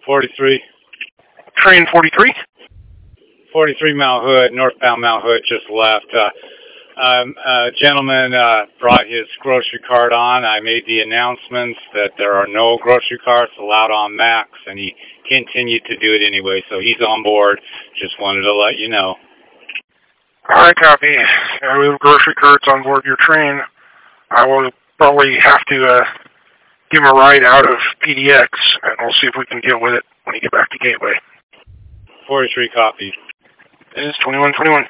43. Train 43? 43 Mount Hood, northbound Mount Hood, just left. A gentleman brought his grocery cart on. I made the announcements that there are no grocery carts allowed on Max, and he continued to do it anyway, so he's on board. Just wanted to let you know. All right, copy. We have grocery carts on board your train. I will probably have to give him a ride out of PDX, and we'll see if we can get with it when you get back to Gateway. 43 copy. It is 2121.